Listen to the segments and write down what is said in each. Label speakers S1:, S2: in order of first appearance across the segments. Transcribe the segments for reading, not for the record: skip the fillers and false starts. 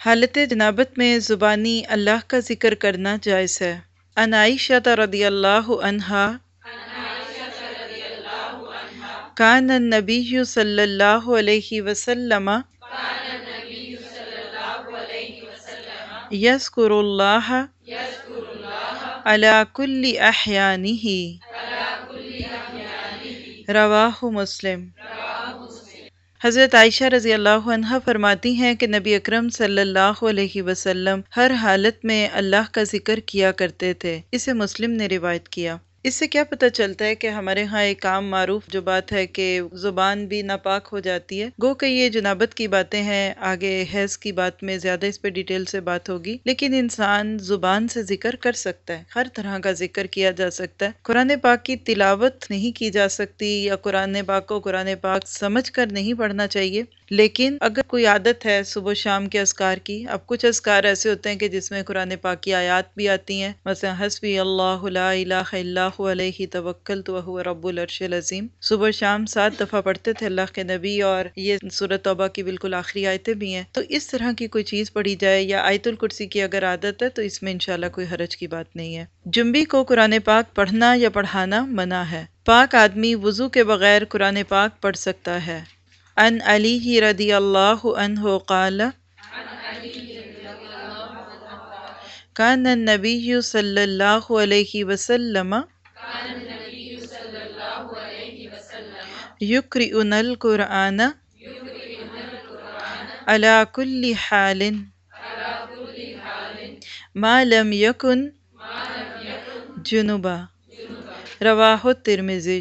S1: حالت جنابت میں زبانی اللہ کا ذکر کرنا جائز ہے۔ عن عائشہ رضی اللہ عنہا کان النبی صلی اللہ علیہ وسلم یذکر اللہ علی کل احیانہ رواہ مسلم۔ حضرت عائشہ رضی اللہ عنہا فرماتی ہیں کہ نبی اکرم صلی اللہ علیہ وسلم ہر حالت میں اللہ کا ذکر کیا کرتے تھے۔ اسے مسلم نے روایت کیا۔ اس سے کیا پتہ چلتا ہے کہ ہمارے ہاں ایک عام معروف جو بات ہے کہ زبان بھی ناپاک ہو جاتی ہے، گو کہ یہ جنابت کی باتیں ہیں، آگے حیض کی بات میں زیادہ اس پہ ڈیٹیل سے بات ہوگی، لیکن انسان زبان سے ذکر کر سکتا ہے، ہر طرح کا ذکر کیا جا سکتا ہے۔ قرآن پاک کی تلاوت نہیں کی جا سکتی یا قرآن پاک کو قرآن پاک سمجھ کر نہیں پڑھنا چاہیے، لیکن اگر کوئی عادت ہے صبح و شام کے اذکار کی، اب کچھ اذکار ایسے ہوتے ہیں کہ جس میں قرآن پاک کی آیات بھی آتی ہیں، مثلا حسبی اللہ لا الہ الا هو علیہ توکلت وہو رب العرش العظیم، صبح و شام 7 دفعہ پڑھتے تھے اللہ کے نبی، اور یہ سورۃ توبہ کی بالکل آخری آیتیں بھی ہیں۔ تو اس طرح کی کوئی چیز پڑھی جائے یا آیت الکرسی کی اگر عادت ہے تو اس میں انشاءاللہ کوئی حرج کی بات نہیں ہے۔ جنبی کو قرآن پاک پڑھنا یا پڑھانا منع ہے۔ پاک آدمی وضو کے بغیر قرآن پاک پڑھ سکتا ہے۔ عن علی رضی اللہ عنہ قال کان النبی صلی اللہ علیہ وسلم یقرئنا القرآن علی کل حال ما لم یکن جنبا، رواہ الترمذی۔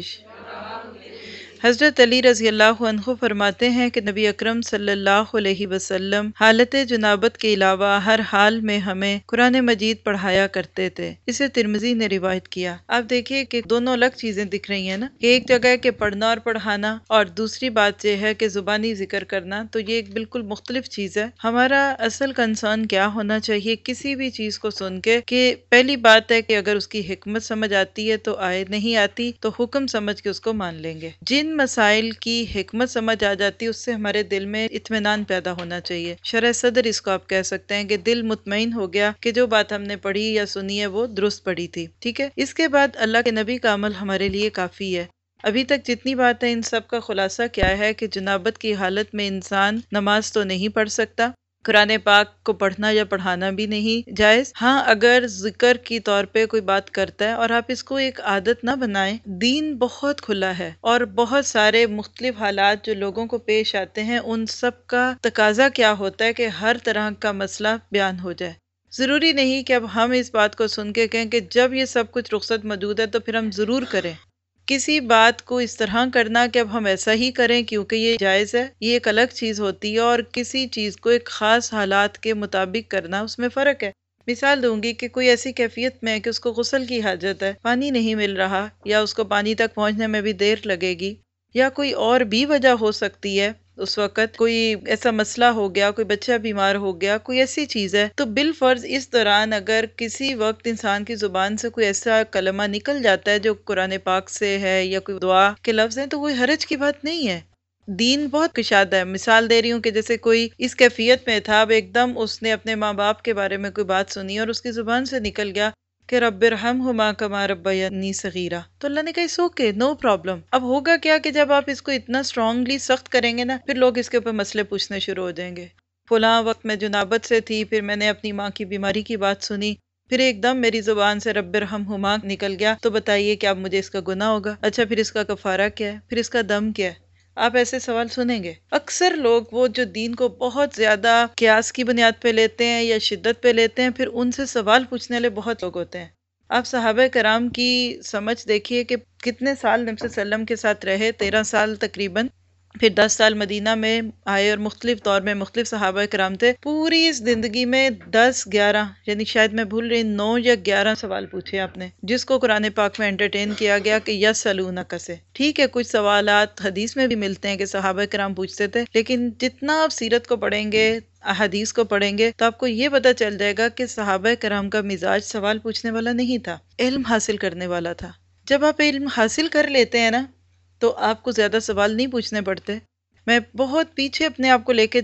S1: حضرت علی رضی اللہ عنہ فرماتے ہیں کہ نبی اکرم صلی اللہ علیہ وسلم حالت جنابت کے علاوہ ہر حال میں ہمیں قرآن مجید پڑھایا کرتے تھے۔ اسے ترمذی نے روایت کیا۔ آپ دیکھیے کہ دونوں الگ چیزیں دکھ رہی ہیں نا، کہ ایک جگہ ہے کہ پڑھنا اور پڑھانا، اور دوسری بات یہ ہے کہ زبانی ذکر کرنا، تو یہ ایک بالکل مختلف چیز ہے۔ ہمارا اصل کنسرن کیا ہونا چاہیے کسی بھی چیز کو سن کے، کہ پہلی بات ہے کہ اگر اس کی حکمت سمجھ آتی ہے تو آئے، نہیں آتی تو حکم سمجھ کے اس کو مان لیں گے۔ جن مسائل کی حکمت سمجھ آ جاتی ہے اس سے ہمارے دل میں اطمینان پیدا ہونا چاہیے، شرح صدر اس کو آپ کہہ سکتے ہیں، کہ دل مطمئن ہو گیا کہ جو بات ہم نے پڑھی یا سنی ہے وہ درست پڑھی تھی، ٹھیک ہے۔ اس کے بعد اللہ کے نبی کا عمل ہمارے لیے کافی ہے۔ ابھی تک جتنی باتیں ان سب کا خلاصہ کیا ہے کہ جنابت کی حالت میں انسان نماز تو نہیں پڑھ سکتا، قرآن پاک کو پڑھنا یا پڑھانا بھی نہیں جائز۔ ہاں اگر ذکر کی طور پہ کوئی بات کرتا ہے اور آپ اس کو ایک عادت نہ بنائیں، دین بہت کھلا ہے اور بہت سارے مختلف حالات جو لوگوں کو پیش آتے ہیں، ان سب کا تقاضا کیا ہوتا ہے کہ ہر طرح کا مسئلہ بیان ہو جائے۔ ضروری نہیں کہ اب ہم اس بات کو سن کے کہیں کہ جب یہ سب کچھ رخصت موجود ہے تو پھر ہم ضرور کریں۔ کسی بات کو اس طرح کرنا کہ اب ہم ایسا ہی کریں کیونکہ یہ جائز ہے، یہ ایک الگ چیز ہوتی ہے، اور کسی چیز کو ایک خاص حالات کے مطابق کرنا، اس میں فرق ہے۔ مثال دوں گی کہ کوئی ایسی کیفیت میں ہے کہ اس کو غسل کی حاجت ہے، پانی نہیں مل رہا، یا اس کو پانی تک پہنچنے میں بھی دیر لگے گی، یا کوئی اور بھی وجہ ہو سکتی ہے، اس وقت کوئی ایسا مسئلہ ہو گیا، کوئی بچہ بیمار ہو گیا، کوئی ایسی چیز ہے، تو بالفرض اس دوران اگر کسی وقت انسان کی زبان سے کوئی ایسا کلمہ نکل جاتا ہے جو قرآن پاک سے ہے یا کوئی دعا کے لفظ ہیں، تو کوئی حرج کی بات نہیں ہے۔ دین بہت کشادہ ہے۔ مثال دے رہی ہوں کہ جیسے کوئی اس کیفیت میں تھا، اب ایک دم اس نے اپنے ماں باپ کے بارے میں کوئی بات سنی اور اس کی زبان سے نکل گیا کہ رب ارحمہما کما ربیانی صغیرہ، تو اللہ نے کہا اس اوکے، نو پرابلم۔ اب ہوگا کیا کہ جب آپ اس کو اتنا اسٹرانگلی سخت کریں گے نا، پھر لوگ اس کے اوپر مسئلے پوچھنے شروع ہو جائیں گے۔ فلاں وقت میں جنابت سے تھی، پھر میں نے اپنی ماں کی بیماری کی بات سنی، پھر ایک دم میری زبان سے رب ارحمہما نکل گیا، تو بتائیے کہ اب مجھے اس کا گناہ ہوگا؟ اچھا پھر اس کا کفارہ کیا ہے؟ پھر اس کا دم کیا ہے؟ آپ ایسے سوال سنیں گے۔ اکثر لوگ وہ جو دین کو بہت زیادہ قیاس کی بنیاد پہ لیتے ہیں یا شدت پہ لیتے ہیں، پھر ان سے سوال پوچھنے والے بہت لوگ ہوتے ہیں۔ آپ صحابہ کرام کی سمجھ دیکھیے کہ کتنے سال نبی صلی اللہ علیہ وسلم کے ساتھ رہے، 13 سال تقریباً، پھر 10 سال مدینہ میں آئے اور مختلف دور میں مختلف صحابہ کرام تھے۔ پوری اس زندگی میں 10-11 یعنی شاید میں بھول رہی 9 یا 11 سوال پوچھے آپ نے، جس کو قرآن پاک میں انٹرٹین کیا گیا کہ یسألونک سے۔ ٹھیک ہے کچھ سوالات حدیث میں بھی ملتے ہیں کہ صحابہ کرام پوچھتے تھے، لیکن جتنا آپ سیرت کو پڑھیں گے، احادیث کو پڑھیں گے، تو آپ کو یہ پتہ چل جائے گا کہ صحابہ کرام کا مزاج سوال پوچھنے والا نہیں تھا، علم حاصل کرنے والا تھا۔ جب آپ علم حاصل کر لیتے ہیں نا، تو آپ کو زیادہ سوال نہیں پوچھنے پڑتے۔ میں بہت پیچھے اپنے آپ کو لے کے جاؤں،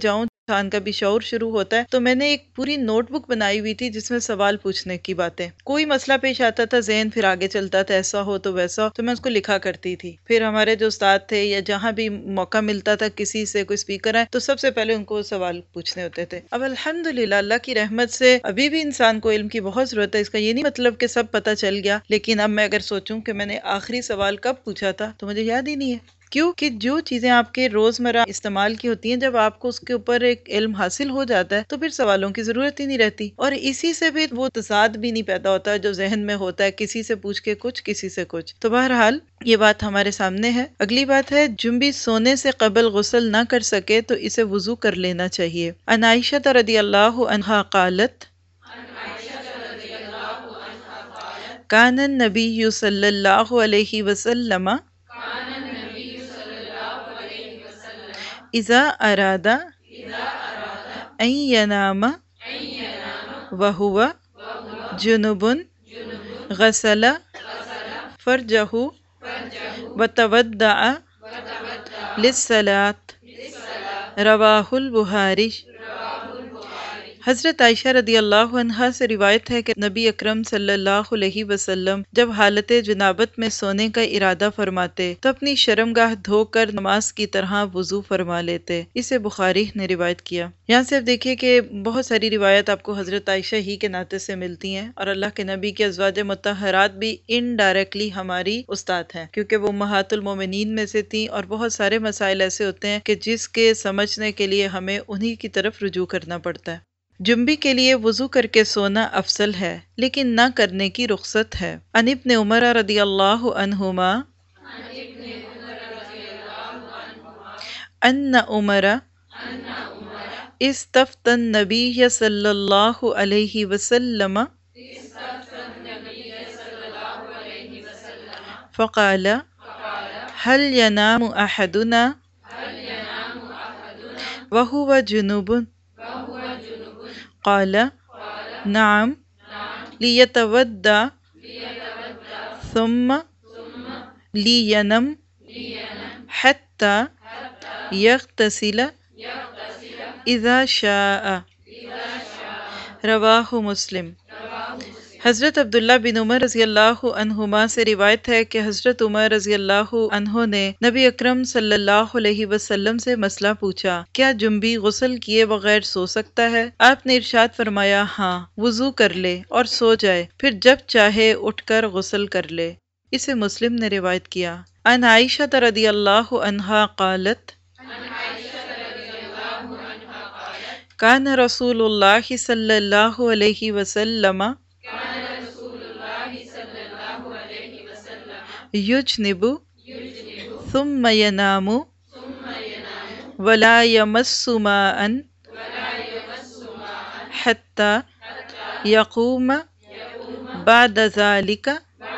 S1: انسان کا بھی شعور شروع ہوتا ہے، تو میں نے ایک پوری نوٹ بک بنائی ہوئی تھی جس میں سوال پوچھنے کی باتیں، کوئی مسئلہ پیش آتا تھا ذہن پھر آگے چلتا تھا، ایسا ہو تو ویسا ہو، تو میں اس کو لکھا کرتی تھی۔ پھر ہمارے جو استاد تھے یا جہاں بھی موقع ملتا تھا کسی سے کوئی اسپیکر آئے تو سب سے پہلے ان کو سوال پوچھنے ہوتے تھے۔ اب الحمدللہ اللہ کی رحمت سے ابھی بھی انسان کو علم کی بہت ضرورت ہے، اس کا یہ نہیں مطلب کہ سب پتہ چل گیا، لیکن اب میں اگر سوچوں کہ میں نے آخری سوال کب پوچھا تھا تو مجھے یاد ہی نہیں ہے۔ کیوں کہ جو چیزیں آپ کے روزمرہ استعمال کی ہوتی ہیں، جب آپ کو اس کے اوپر ایک علم حاصل ہو جاتا ہے تو پھر سوالوں کی ضرورت ہی نہیں رہتی، اور اسی سے پھر وہ تضاد بھی نہیں پیدا ہوتا جو ذہن میں ہوتا ہے، کسی سے پوچھ کے کچھ، کسی سے کچھ۔ تو بہرحال یہ بات ہمارے سامنے ہے۔ اگلی بات ہے، جنبی سونے سے قبل غسل نہ کر سکے تو اسے وضو کر لینا چاہیے۔ عن عائشہ رضی اللہ عنہا قالت کان النبی صلی اللہ علیہ وسلم اذا اراد ان ینام وہو جنب غسل فرجہ وتودع للصلاة، رواہ البخاری۔ حضرت عائشہ رضی اللہ عنہا سے روایت ہے کہ نبی اکرم صلی اللہ علیہ وسلم جب حالت جنابت میں سونے کا ارادہ فرماتے تو اپنی شرمگاہ دھو کر نماز کی طرح وضو فرما لیتے۔ اسے بخاری نے روایت کیا۔ یہاں سے آپ دیکھیے کہ بہت ساری روایت آپ کو حضرت عائشہ ہی کے ناطے سے ملتی ہیں، اور اللہ کے نبی کے ازواج مطہرات بھی انڈائریکٹلی ہماری استاد ہیں، کیونکہ وہ امہات المومنین میں سے تھیں، اور بہت سارے مسائل ایسے ہوتے ہیں کہ جس کے سمجھنے کے لیے ہمیں انہی کی طرف رجوع کرنا پڑتا ہے۔ جنبی کے لیے وضو کر کے سونا افضل ہے، لیکن نہ کرنے کی رخصت ہے۔ عن ابن عمر رضی اللہ عنہما ان عمر استفتى النبی صلی اللہ علیہ وسلم فقال هل ينام احدنا وهو جنوب؟ قال نعم، لیتودع ثم لینم حتى یغتسل اذا شاء، رواہ مسلم۔ حضرت عبداللہ بن عمر رضی اللہ عنہما سے روایت ہے کہ حضرت عمر رضی اللہ عنہ نے نبی اکرم صلی اللہ علیہ وسلم سے مسئلہ پوچھا، کیا جنبی غسل کیے بغیر سو سکتا ہے؟ آپ نے ارشاد فرمایا، ہاں، وضو کر لے اور سو جائے، پھر جب چاہے اٹھ کر غسل کر لے۔ اسے مسلم نے روایت کیا۔ عن عائشہ رضی اللہ عنہا قالت کان رسول اللہ صلی اللہ علیہ وسلم یجنب ثم ینام ولا یمس ماء حتی یقوم بعد ذلك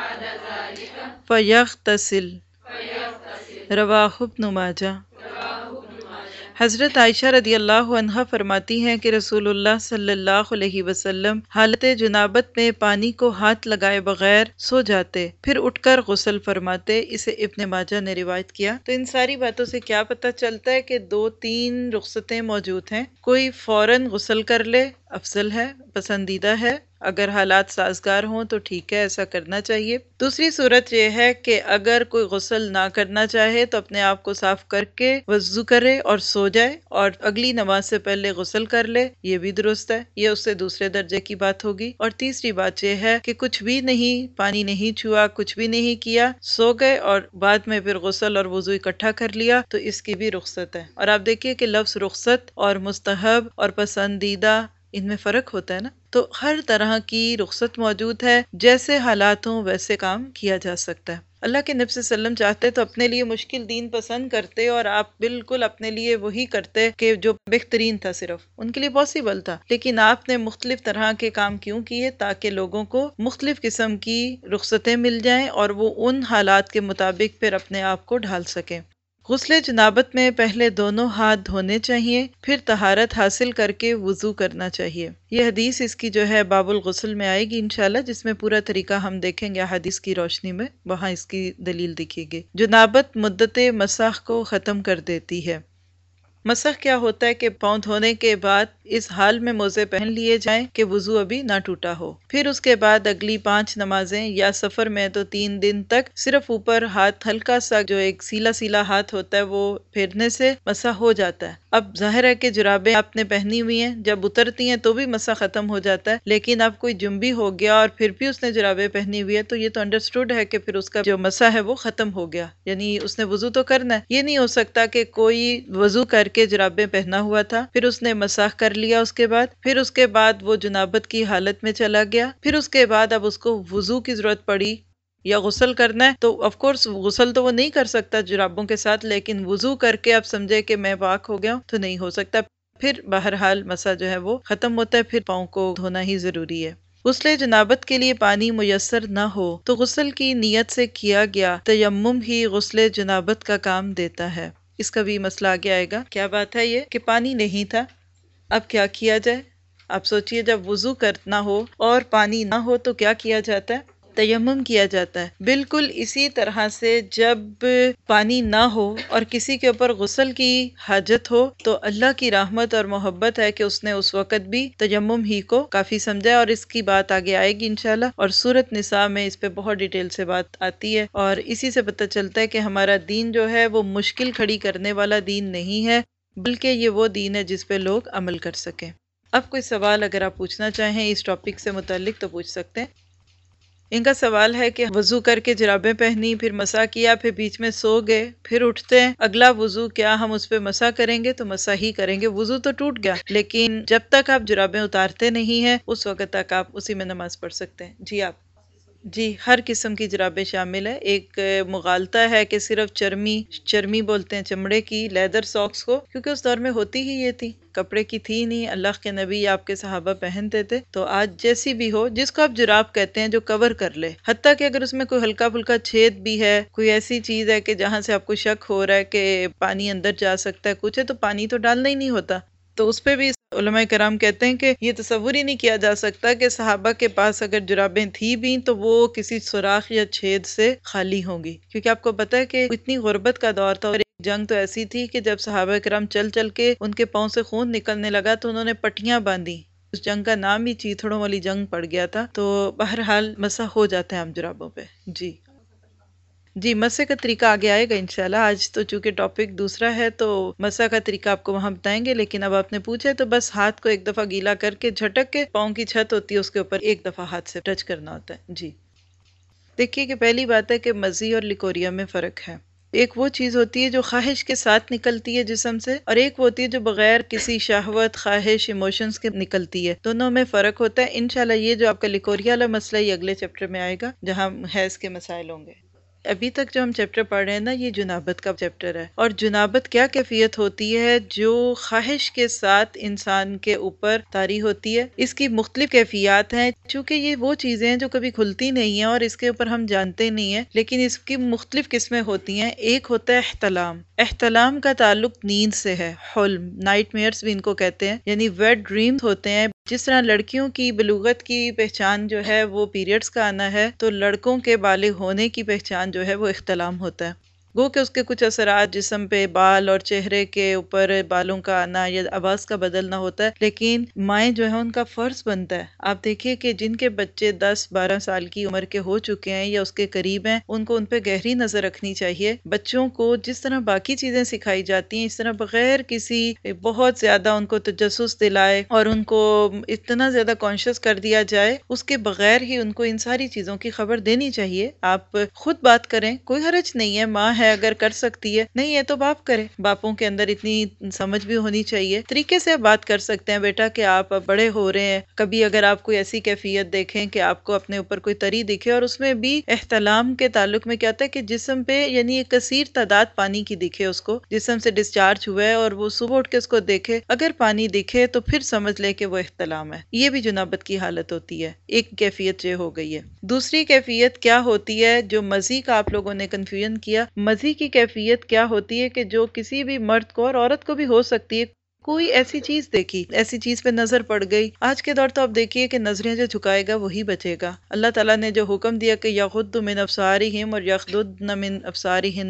S1: فیغتسل، رواہ ابن ماجہ۔ حضرت عائشہ رضی اللہ عنہا فرماتی ہیں کہ رسول اللہ صلی اللہ علیہ وسلم حالت جنابت میں پانی کو ہاتھ لگائے بغیر سو جاتے، پھر اٹھ کر غسل فرماتے۔ اسے ابن ماجہ نے روایت کیا۔ تو ان ساری باتوں سے کیا پتہ چلتا ہے کہ 2-3 رخصتیں موجود ہیں۔ کوئی فوراً غسل کر لے، افضل ہے، پسندیدہ ہے، اگر حالات سازگار ہوں تو ٹھیک ہے، ایسا کرنا چاہیے۔ دوسری صورت یہ ہے کہ اگر کوئی غسل نہ کرنا چاہے تو اپنے آپ کو صاف کر کے وضو کرے اور سو جائے، اور اگلی نماز سے پہلے غسل کر لے، یہ بھی درست ہے، یہ اس سے دوسرے درجے کی بات ہوگی۔ اور تیسری بات یہ ہے کہ کچھ بھی نہیں، پانی نہیں چھوا، کچھ بھی نہیں کیا، سو گئے اور بعد میں پھر غسل اور وضو اکٹھا کر لیا، تو اس کی بھی رخصت ہے۔ اور آپ دیکھیے کہ لفظ رخصت اور مستحب اور پسندیدہ، ان میں فرق ہوتا ہے نا، تو ہر طرح کی رخصت موجود ہے، جیسے حالات ہوں ویسے کام کیا جا سکتا ہے۔ اللہ کے نبی صلی اللہ علیہ وسلم چاہتے تو اپنے لیے مشکل دین پسند کرتے، اور آپ بالکل اپنے لیے وہی کرتے کہ جو بہترین تھا، صرف ان کے لیے پاسبل تھا، لیکن آپ نے مختلف طرح کے کام کیوں کیے؟ تاکہ لوگوں کو مختلف قسم کی رخصتیں مل جائیں اور وہ ان حالات کے مطابق پھر اپنے آپ کو ڈھال سکیں۔ غسل جنابت میں پہلے دونوں ہاتھ دھونے چاہیے، پھر طہارت حاصل کر کے وضو کرنا چاہیے۔ یہ حدیث اس کی جو ہے باب الغسل میں آئے گی انشاءاللہ، جس میں پورا طریقہ ہم دیکھیں گے حدیث کی روشنی میں، وہاں اس کی دلیل دکھے گی۔ جنابت مدت مسح کو ختم کر دیتی ہے۔ مسح کیا ہوتا ہے کہ پاؤں دھونے کے بعد اس حال میں موزے پہن لیے جائیں کہ وضو ابھی نہ ٹوٹا ہو، پھر اس کے بعد اگلی 5 نمازیں یا سفر میں تو 3 دن تک صرف اوپر ہاتھ ہلکا سا جو ایک سیلا سیلا ہاتھ ہوتا ہے وہ پھیرنے سے مسح ہو جاتا ہے۔ اب ظاہر ہے کہ جرابیں آپ نے پہنی ہوئی ہیں، جب اترتی ہیں تو بھی مسح ختم ہو جاتا ہے، لیکن اب کوئی جنبی ہو گیا اور پھر بھی اس نے جرابیں پہنی ہوئی ہے تو یہ تو انڈرسٹوڈ ہے کہ پھر اس کا جو مسح ہے وہ ختم ہو گیا، یعنی اس نے وضو تو کرنا ہے۔ یہ نہیں ہو سکتا کہ کوئی وضو کر کے جرابیں پہنا ہوا تھا، پھر اس نے مسح کر لیا، اس کے بعد وہ جنابت کی حالت میں چلا گیا، پھر اس کے بعد اب اس کو وضو کی ضرورت پڑی یا غسل کرنا ہے تو آف کورس غسل تو وہ نہیں کر سکتا جرابوں کے ساتھ، لیکن وضو کر کے اب سمجھے کہ میں پاک ہو گیا ہوں تو نہیں ہو سکتا، پھر بہرحال مسح جو ہے وہ ختم ہوتا ہے، پھر پاؤں کو دھونا ہی ضروری ہے۔ غسل جنابت کے لیے پانی میسر نہ ہو تو غسل کی نیت سے کیا گیا تیمم ہی غسل جنابت کا کام دیتا ہے۔ اس کا بھی مسئلہ آگے آئے گا۔ کیا بات ہے یہ کہ پانی نہیں تھا، اب کیا کیا جائے؟ آپ سوچئے جب وضو کرنا ہو اور پانی نہ ہو تو کیا کیا جاتا ہے؟ تیمم کیا جاتا ہے۔ بالکل اسی طرح سے جب پانی نہ ہو اور کسی کے اوپر غسل کی حاجت ہو تو اللہ کی رحمت اور محبت ہے کہ اس نے اس وقت بھی تیمم ہی کو کافی سمجھا، اور اس کی بات آگے آئے گی انشاءاللہ، اور سورۃ نساء میں اس پہ بہت ڈیٹیل سے بات آتی ہے، اور اسی سے پتہ چلتا ہے کہ ہمارا دین جو ہے وہ مشکل کھڑی کرنے والا دین نہیں ہے، بلکہ یہ وہ دین ہے جس پہ لوگ عمل کر سکیں۔ اب کوئی سوال اگر آپ پوچھنا چاہیں اس ٹاپک سے متعلق تو پوچھ سکتے ہیں۔ ان کا سوال ہے کہ وضو کر کے جرابیں پہنی، پھر مسح کیا، پھر بیچ میں سو گئے، پھر اٹھتے ہیں اگلا وضو، کیا ہم اس پہ مسح کریں گے؟ تو مسح ہی کریں گے، وضو تو ٹوٹ گیا، لیکن جب تک آپ جرابیں اتارتے نہیں ہیں اس وقت تک آپ اسی میں نماز پڑھ سکتے ہیں۔ جی آپ؟ جی، ہر قسم کی جرابیں شامل ہے۔ ایک مغالطہ ہے کہ صرف چرمی بولتے ہیں چمڑے کی لیدر ساکس کو، کیونکہ اس دور میں ہوتی ہی یہ تھی، کپڑے کی تھی نہیں، اللہ کے نبی آپ کے صحابہ پہنتے تھے، تو آج جیسی بھی ہو، جس کو آپ جراب کہتے ہیں جو کور کر لے، حتیٰ کہ اگر اس میں کوئی ہلکا پھلکا چھید بھی ہے، کوئی ایسی چیز ہے کہ جہاں سے آپ کو شک ہو رہا ہے کہ پانی اندر جا سکتا ہے، کچھ ہے، تو پانی تو ڈالنا ہی نہیں ہوتا، تو اس پہ بھی علماء کرام کہتے ہیں کہ یہ تصور ہی نہیں کیا جا سکتا کہ صحابہ کے پاس اگر جرابیں تھی بھی تو وہ کسی سوراخ یا چھید سے خالی ہوں گی، کیونکہ آپ کو پتہ ہے کہ اتنی غربت کا دور تھا، اور ایک جنگ تو ایسی تھی کہ جب صحابہ کرام چل چل کے ان کے پاؤں سے خون نکلنے لگا تو انہوں نے پٹیاں باندھی، اس جنگ کا نام ہی چیتھڑوں والی جنگ پڑ گیا تھا، تو بہرحال مسح ہو جاتا ہے ہم جرابوں پہ۔ جی جی، مسح کا طریقہ آگے آئے گا انشاءاللہ، آج تو چونکہ ٹاپک دوسرا ہے تو مسح کا طریقہ آپ کو وہاں بتائیں گے، لیکن اب آپ نے پوچھا تو بس ہاتھ کو ایک دفعہ گیلا کر کے جھٹک کے پاؤں کی چھت ہوتی ہے اس کے اوپر ایک دفعہ ہاتھ سے ٹچ کرنا ہوتا ہے۔ جی دیکھیے کہ پہلی بات ہے کہ مزی اور لیکوریا میں فرق ہے۔ ایک وہ چیز ہوتی ہے جو خواہش کے ساتھ نکلتی ہے جسم سے، اور ایک وہ ہوتی ہے جو بغیر کسی شہوت، خواہش، ایموشنز کے نکلتی ہے، دونوں میں فرق ہوتا ہے۔ انشاءاللہ یہ جو آپ کا لیکوریا والا مسئلہ یہ اگلے چیپٹر میں آئے گا جہاں حیض کے مسائل ہوں گے۔ ابھی تک جو ہم چیپٹر پڑھ رہے ہیں نا، یہ جنابت کا چیپٹر ہے، اور جنابت کیا کیفیت ہوتی ہے جو خواہش کے ساتھ انسان کے اوپر طاری ہوتی ہے۔ اس کی مختلف کیفیات ہیں، چونکہ یہ وہ چیزیں ہیں جو کبھی کھلتی نہیں ہیں اور اس کے اوپر ہم جانتے نہیں ہیں، لیکن اس کی مختلف قسمیں ہوتی ہیں۔ ایک ہوتا ہے احتلام۔ احتلام کا تعلق نیند سے ہے، حلم، نائٹ میئرز بھی ان کو کہتے ہیں، یعنی ویٹ ڈریمز ہوتے ہیں۔ جس طرح لڑکیوں کی بلوغت کی پہچان جو ہے وہ پیریڈز کا آنا ہے، تو لڑکوں کے بالغ ہونے کی پہچان جو ہے وہ احتلام ہوتا ہے۔ گو کہ اس کے کچھ اثرات جسم پہ، بال اور چہرے کے اوپر بالوں کا آنا یا آواز کا بدلنا ہوتا ہے، لیکن مائیں جو ہیں ان کا فرض بنتا ہے۔ آپ دیکھیے کہ جن کے بچے 10-12 سال کی عمر کے ہو چکے ہیں یا اس کے قریب ہیں، ان کو ان پہ گہری نظر رکھنی چاہیے۔ بچوں کو جس طرح باقی چیزیں سکھائی جاتی ہیں، اس طرح بغیر کسی بہت زیادہ ان کو تجسس دلائے اور ان کو اتنا زیادہ کانشیس کر دیا جائے، اس کے بغیر ہی ان کو ان ساری چیزوں کی خبر دینی چاہیے۔ آپ خود بات کریں، کوئی حرج نہیں ہے، ماں ہے اگر کر سکتی ہے، نہیں ہے تو باپ کرے، باپوں کے اندر اتنی سمجھ بھی ہونی چاہیے، طریقے سے آپ بات کر سکتے ہیں، بیٹا کہ آپ اب بڑے ہو رہے ہیں، کبھی اگر آپ کوئی ایسی کیفیت دیکھیں کہ آپ کو اپنے اوپر کوئی تری دکھے، اور اس میں بھی احتلام کے تعلق میں کیا ہوتا ہے کہ جسم پہ یعنی ایک کثیر تعداد پانی کی دکھے، اس کو جسم سے ڈسچارج ہوا ہے اور وہ صبح اٹھ کے اس کو دیکھے، اگر پانی دکھے تو پھر سمجھ لے کہ وہ احتلام ہے۔ یہ بھی جنابت کی حالت ہوتی ہے، ایک کیفیت یہ ہو گئی ہے۔ دوسری کیفیت کیا ہوتی ہے جو مزی کا آپ لوگوں نے کنفیوژن کیا، مزی کی کیفیت کیا ہوتی ہے کہ جو کسی بھی مرد کو اور عورت کو بھی ہو سکتی ہے، کوئی ایسی چیز دیکھی، ایسی چیز پہ نظر پڑ گئی۔ آج کے دور تو آپ دیکھیے کہ نظریں جو جھکائے گا وہی بچے گا۔ اللہ تعالیٰ نے جو حکم دیا کہ یغض من ابصارہم اور یغضضن من ابصارہن،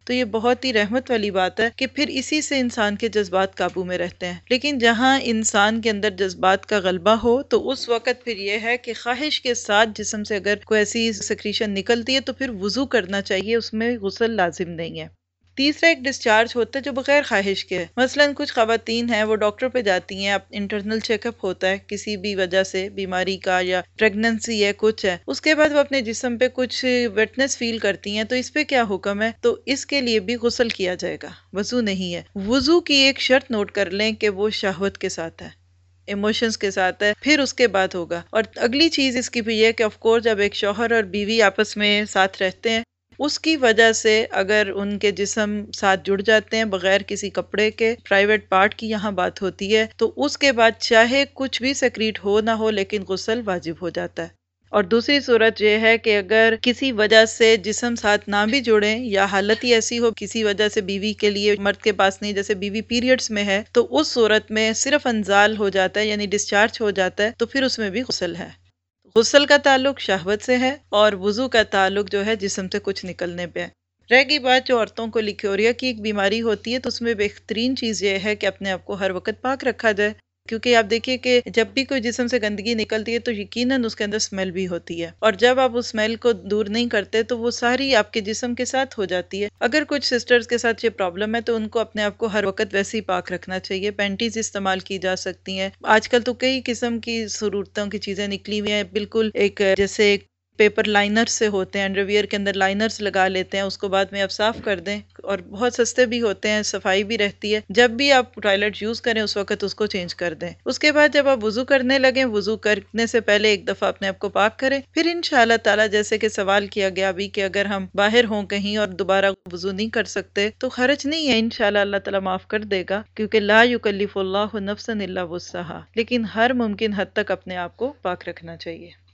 S1: تو یہ بہت ہی رحمت والی بات ہے کہ پھر اسی سے انسان کے جذبات قابو میں رہتے ہیں۔ لیکن جہاں انسان کے اندر جذبات کا غلبہ ہو تو اس وقت پھر یہ ہے کہ خواہش کے ساتھ جسم سے اگر کوئی ایسی سیکریشن نکلتی ہے تو پھر وضو کرنا چاہیے، اس میں غسل لازم نہیں ہے۔ تیسرا ایک ڈسچارج ہوتا ہے جو بغیر خواہش کے ہے۔ مثلاً کچھ خواتین ہیں وہ ڈاکٹر پہ جاتی ہیں، انٹرنل چیک اپ ہوتا ہے کسی بھی وجہ سے، بیماری کا یا پریگننسی ہے، کچھ ہے، اس کے بعد وہ اپنے جسم پہ کچھ ویٹنس فیل کرتی ہیں، تو اس پہ کیا حکم ہے؟ تو اس کے لیے بھی غسل کیا جائے گا، وضو نہیں ہے۔ وضو کی ایک شرط نوٹ کر لیں کہ وہ شہوت کے ساتھ ہے، ایموشنز کے ساتھ ہے، پھر اس کے بعد ہوگا۔ اور اگلی چیز اس کی بھی یہ ہے کہ آف کورس جب ایک شوہر اور بیوی آپس میں ساتھ رہتے ہیں، اس کی وجہ سے اگر ان کے جسم ساتھ جڑ جاتے ہیں بغیر کسی کپڑے کے، پرائیویٹ پارٹ کی یہاں بات ہوتی ہے، تو اس کے بعد چاہے کچھ بھی سیکریٹ ہو نہ ہو لیکن غسل واجب ہو جاتا ہے۔ اور دوسری صورت یہ ہے کہ اگر کسی وجہ سے جسم ساتھ نہ بھی جڑیں یا حالت ہی ایسی ہو کسی وجہ سے بیوی کے لیے مرد کے پاس نہیں، جیسے بیوی پیریڈز میں ہے، تو اس صورت میں صرف انزال ہو جاتا ہے یعنی ڈسچارج ہو جاتا ہے، تو پھر اس میں بھی غسل ہے۔ غسل کا تعلق شہوت سے ہے اور وضو کا تعلق جو ہے جسم سے کچھ نکلنے پہ ہے۔ رہ گئی بات جو عورتوں کو لیکوریا کی ایک بیماری ہوتی ہے، تو اس میں بہترین چیز یہ ہے کہ اپنے آپ کو ہر وقت پاک رکھا جائے، کیونکہ آپ دیکھیے کہ جب بھی کوئی جسم سے گندگی نکلتی ہے تو یقیناً اس کے اندر اسمیل بھی ہوتی ہے، اور جب آپ اس اسمیل کو دور نہیں کرتے تو وہ ساری آپ کے جسم کے ساتھ ہو جاتی ہے۔ اگر کچھ سسٹرز کے ساتھ یہ پرابلم ہے تو ان کو اپنے آپ کو ہر وقت ویسے ہی پاک رکھنا چاہیے۔ پینٹیز استعمال کی جا سکتی ہیں، آج کل تو کئی قسم کی صورتوں کی چیزیں نکلی ہوئی ہیں، بالکل ایک جیسے پیپر لائنر سے ہوتے ہیں، انڈرویئر کے اندر لائنرز لگا لیتے ہیں، اس کو بعد میں آپ صاف کر دیں، اور بہت سستے بھی ہوتے ہیں، صفائی بھی رہتی ہے۔ جب بھی آپ ٹوائلٹ یوز کریں اس وقت اس کو چینج کر دیں۔ اس کے بعد جب آپ وضو کرنے لگیں، وضو کرنے سے پہلے ایک دفعہ اپنے آپ کو پاک کریں، پھر انشاءاللہ تعالی جیسے کہ سوال کیا گیا ابھی کہ اگر ہم باہر ہوں کہیں اور دوبارہ وضو نہیں کر سکتے تو حرج نہیں ہے، انشاءاللہ اللہ تعالی معاف کر دے گا، کیونکہ لا یکلف اللہ نفسا الا وسعها، لیکن ہر ممکن حد تک اپنے آپ کو پاک رکھنا چاہیے۔